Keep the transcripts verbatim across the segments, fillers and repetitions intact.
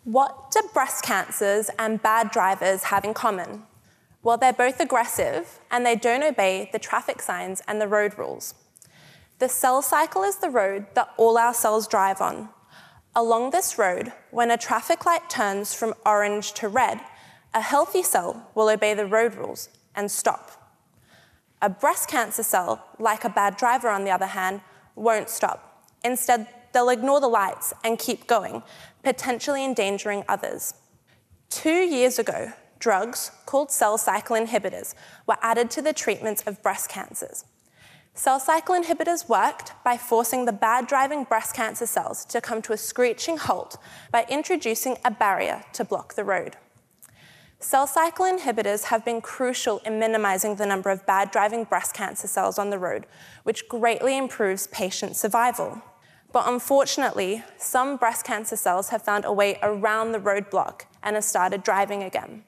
What do breast cancers and bad drivers have in common? Well, they're both aggressive and they don't obey the traffic signs and the road rules. The cell cycle is the road that all our cells drive on. Along this road, when a traffic light turns from orange to red, a healthy cell will obey the road rules and stop. A breast cancer cell, like a bad driver on the other hand, won't stop. Instead, they'll ignore the lights and keep going, potentially endangering others. Two years ago, drugs called cell cycle inhibitors were added to the treatments of breast cancers. Cell cycle inhibitors worked by forcing the bad driving breast cancer cells to come to a screeching halt by introducing a barrier to block the road. Cell cycle inhibitors have been crucial in minimizing the number of bad driving breast cancer cells on the road, which greatly improves patient survival. But unfortunately, some breast cancer cells have found a way around the roadblock and have started driving again.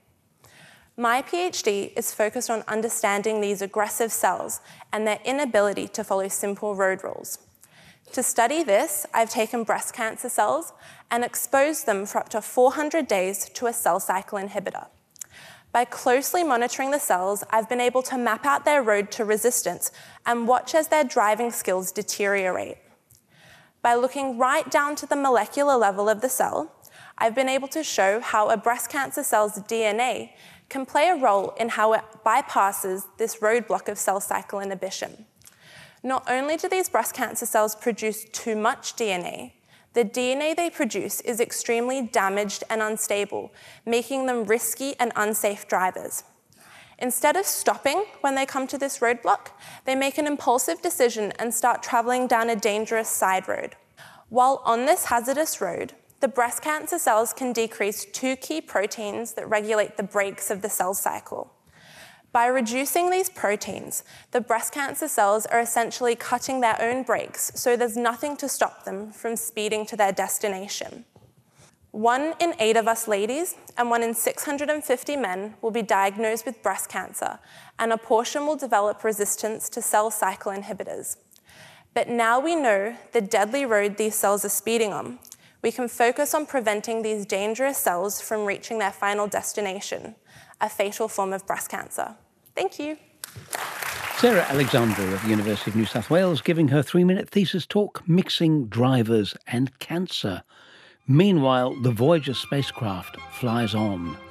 My PhD is focused on understanding these aggressive cells and their inability to follow simple road rules. To study this, I've taken breast cancer cells and exposed them for up to four hundred days to a cell cycle inhibitor. By closely monitoring the cells, I've been able to map out their road to resistance and watch as their driving skills deteriorate. By looking right down to the molecular level of the cell, I've been able to show how a breast cancer cell's D N A can play a role in how it bypasses this roadblock of cell cycle inhibition. Not only do these breast cancer cells produce too much D N A, the D N A they produce is extremely damaged and unstable, making them risky and unsafe drivers. Instead of stopping when they come to this roadblock, they make an impulsive decision and start traveling down a dangerous side road. While on this hazardous road, the breast cancer cells can decrease two key proteins that regulate the brakes of the cell cycle. By reducing these proteins, the breast cancer cells are essentially cutting their own brakes, so there's nothing to stop them from speeding to their destination. One in eight of us ladies and one in six hundred fifty men will be diagnosed with breast cancer, and a portion will develop resistance to cell cycle inhibitors. But now we know the deadly road these cells are speeding on, we can focus on preventing these dangerous cells from reaching their final destination, a fatal form of breast cancer. Thank you. Sarah Alexander of the University of New South Wales giving her three-minute thesis talk, Mixing Drivers and Cancer. Meanwhile, the Voyager spacecraft flies on.